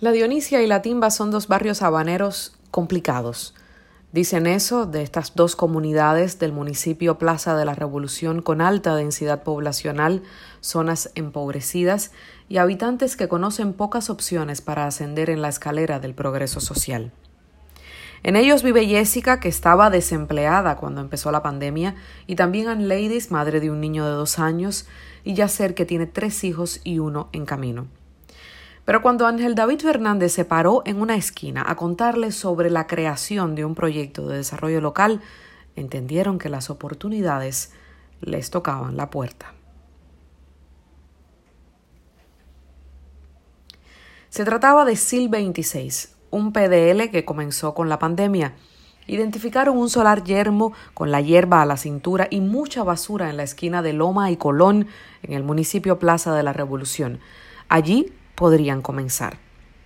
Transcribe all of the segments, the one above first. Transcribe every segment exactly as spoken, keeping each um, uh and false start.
La Dionisia y La Timba son dos barrios habaneros complicados. Dicen eso de estas dos comunidades del municipio Plaza de la Revolución con alta densidad poblacional, zonas empobrecidas y habitantes que conocen pocas opciones para ascender en la escalera del progreso social. En ellos vive Jessica, que estaba desempleada cuando empezó la pandemia, y también Ann Ladies, madre de un niño de dos años, y Yacer, que tiene tres hijos y uno en camino. Pero cuando Ángel David Fernández se paró en una esquina a contarles sobre la creación de un proyecto de desarrollo local, entendieron que las oportunidades les tocaban la puerta. Se trataba de S I L veintiséis, un P D L que comenzó con la pandemia. Identificaron un solar yermo con la hierba a la cintura y mucha basura en la esquina de Loma y Colón, en el municipio Plaza de la Revolución. Allí podrían comenzar.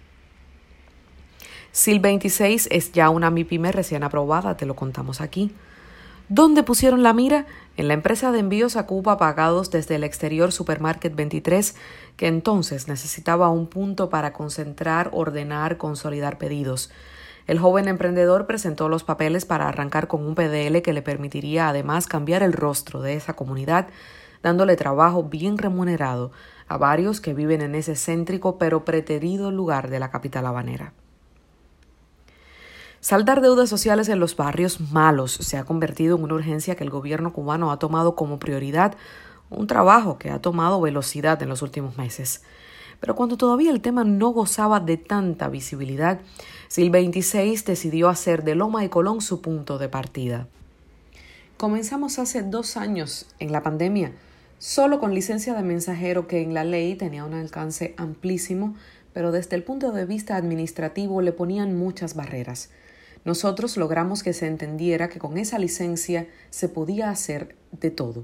S I L veintiséis es ya una MIPYME recién aprobada, te lo contamos aquí. ¿Dónde pusieron la mira? En la empresa de envíos a Cuba pagados desde el exterior Supermarket veintitrés, que entonces necesitaba un punto para concentrar, ordenar, consolidar pedidos. El joven emprendedor presentó los papeles para arrancar con un P D L que le permitiría además cambiar el rostro de esa comunidad, dándole trabajo bien remunerado a varios que viven en ese céntrico pero preterido lugar de la capital habanera. Saldar deudas sociales en los barrios malos se ha convertido en una urgencia que el gobierno cubano ha tomado como prioridad, un trabajo que ha tomado velocidad en los últimos meses. Pero cuando todavía el tema no gozaba de tanta visibilidad, S I L veintiséis decidió hacer de Loma y Colón su punto de partida. Comenzamos hace dos años, en la pandemia, solo con licencia de mensajero que en la ley tenía un alcance amplísimo, pero desde el punto de vista administrativo le ponían muchas barreras. Nosotros logramos que se entendiera que con esa licencia se podía hacer de todo.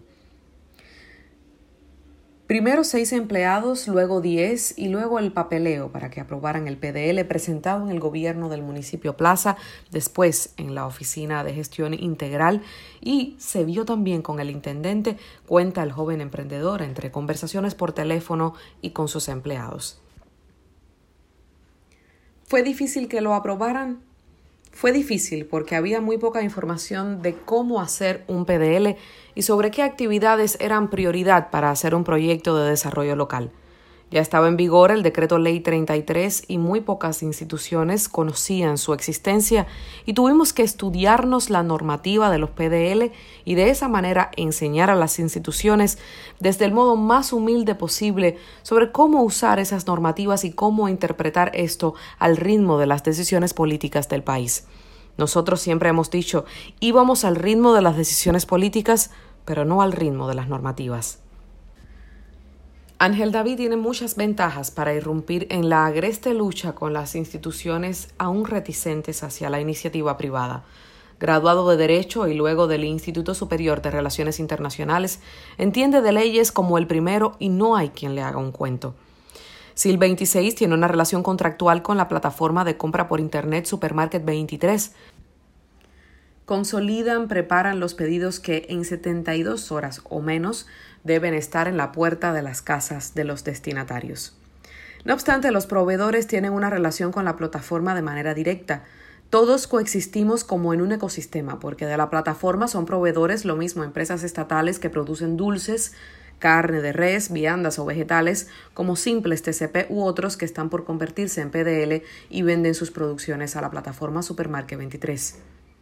Primero seis empleados, luego diez y luego el papeleo para que aprobaran el P D L presentado en el gobierno del municipio Plaza, después en la Oficina de Gestión Integral y se vio también con el intendente, cuenta el joven emprendedor entre conversaciones por teléfono y con sus empleados. ¿Fue difícil que lo aprobaran? Fue difícil porque había muy poca información de cómo hacer un P D L y sobre qué actividades eran prioridad para hacer un proyecto de desarrollo local. Ya estaba en vigor el Decreto Ley treinta y tres y muy pocas instituciones conocían su existencia y tuvimos que estudiarnos la normativa de los P D L y de esa manera enseñar a las instituciones desde el modo más humilde posible sobre cómo usar esas normativas y cómo interpretar esto al ritmo de las decisiones políticas del país. Nosotros siempre hemos dicho, íbamos al ritmo de las decisiones políticas, pero no al ritmo de las normativas. Ángel David tiene muchas ventajas para irrumpir en la agreste lucha con las instituciones aún reticentes hacia la iniciativa privada. Graduado de Derecho y luego del Instituto Superior de Relaciones Internacionales, entiende de leyes como el primero y no hay quien le haga un cuento. S I L veintiséis tiene una relación contractual con la plataforma de compra por Internet Supermarket veintitrés. Consolidan, preparan los pedidos que en setenta y dos horas o menos deben estar en la puerta de las casas de los destinatarios. No obstante, los proveedores tienen una relación con la plataforma de manera directa. Todos coexistimos como en un ecosistema, porque de la plataforma son proveedores lo mismo empresas estatales que producen dulces, carne de res, viandas o vegetales, como simples T C P u otros que están por convertirse en P D L y venden sus producciones a la plataforma Supermarket veintitrés.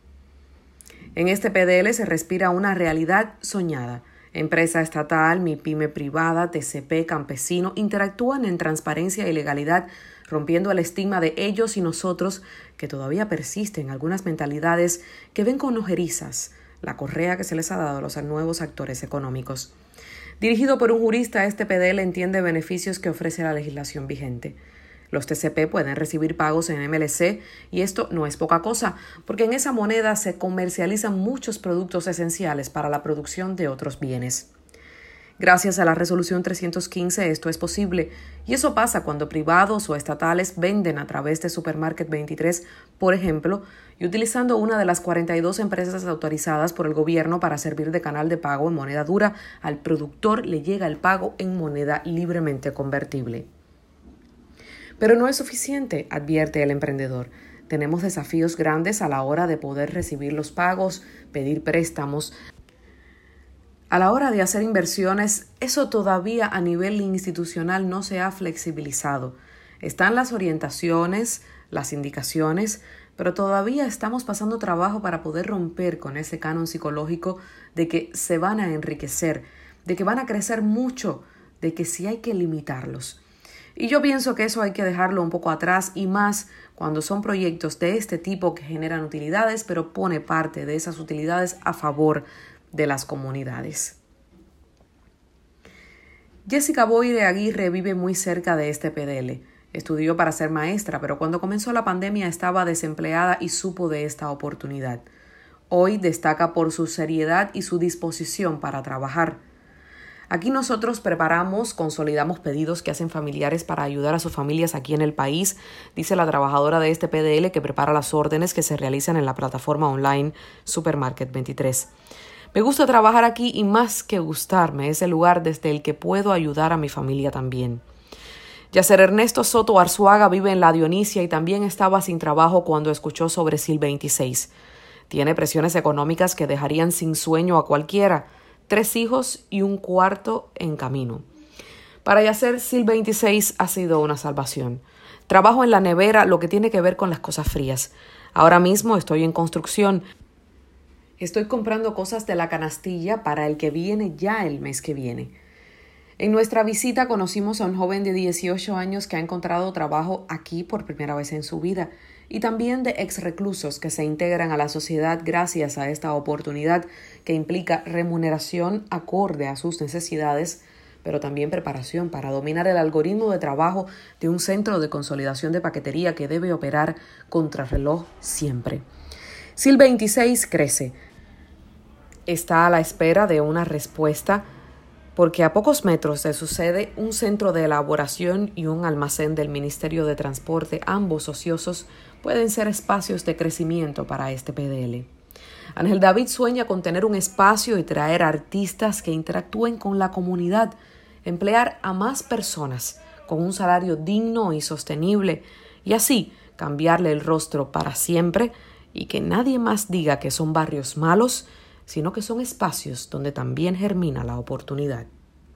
En este P D L se respira una realidad soñada. Empresa estatal, MIPYME privada, T C P, campesino, interactúan en transparencia y legalidad, rompiendo el estigma de ellos y nosotros que todavía persisten algunas mentalidades que ven con ojerizas la correa que se les ha dado a los nuevos actores económicos. Dirigido por un jurista, este P D L entiende beneficios que ofrece la legislación vigente. Los T C P pueden recibir pagos en M L C y esto no es poca cosa, porque en esa moneda se comercializan muchos productos esenciales para la producción de otros bienes. Gracias a la resolución trescientos quince esto es posible, y eso pasa cuando privados o estatales venden a través de Supermarket veintitrés, por ejemplo, y utilizando una de las cuarenta y dos empresas autorizadas por el gobierno para servir de canal de pago en moneda dura, al productor le llega el pago en moneda libremente convertible. Pero no es suficiente, advierte el emprendedor. Tenemos desafíos grandes a la hora de poder recibir los pagos, pedir préstamos. A la hora de hacer inversiones, eso todavía a nivel institucional no se ha flexibilizado. Están las orientaciones, las indicaciones, pero todavía estamos pasando trabajo para poder romper con ese canon psicológico de que se van a enriquecer, de que van a crecer mucho, de que sí hay que limitarlos. Y yo pienso que eso hay que dejarlo un poco atrás y más cuando son proyectos de este tipo que generan utilidades, pero pone parte de esas utilidades a favor de las comunidades. Jessica Boire Aguirre vive muy cerca de este P D L. Estudió para ser maestra, pero cuando comenzó la pandemia estaba desempleada y supo de esta oportunidad. Hoy destaca por su seriedad y su disposición para trabajar. Aquí nosotros preparamos, consolidamos pedidos que hacen familiares para ayudar a sus familias aquí en el país, dice la trabajadora de este P D L que prepara las órdenes que se realizan en la plataforma online Supermarket veintitrés. Me gusta trabajar aquí y más que gustarme, es el lugar desde el que puedo ayudar a mi familia también. Yacer Ernesto Soto Arzuaga vive en La Dionisia y también estaba sin trabajo cuando escuchó sobre S I L veintiséis. Tiene presiones económicas que dejarían sin sueño a cualquiera, tres hijos y un cuarto en camino. Para Yacer, S I L veintiséis ha sido una salvación. Trabajo en la nevera, lo que tiene que ver con las cosas frías. Ahora mismo estoy en construcción. Estoy comprando cosas de la canastilla para el que viene ya el mes que viene. En nuestra visita conocimos a un joven de dieciocho años que ha encontrado trabajo aquí por primera vez en su vida y también de exreclusos que se integran a la sociedad gracias a esta oportunidad que implica remuneración acorde a sus necesidades, pero también preparación para dominar el algoritmo de trabajo de un centro de consolidación de paquetería que debe operar contrarreloj siempre. S I L veintiséis crece. Está a la espera de una respuesta porque a pocos metros de su sede un centro de elaboración y un almacén del Ministerio de Transporte, ambos ociosos, pueden ser espacios de crecimiento para este P D L. Ángel David sueña con tener un espacio y traer artistas que interactúen con la comunidad, emplear a más personas con un salario digno y sostenible y así cambiarle el rostro para siempre y que nadie más diga que son barrios malos, sino que son espacios donde también germina la oportunidad.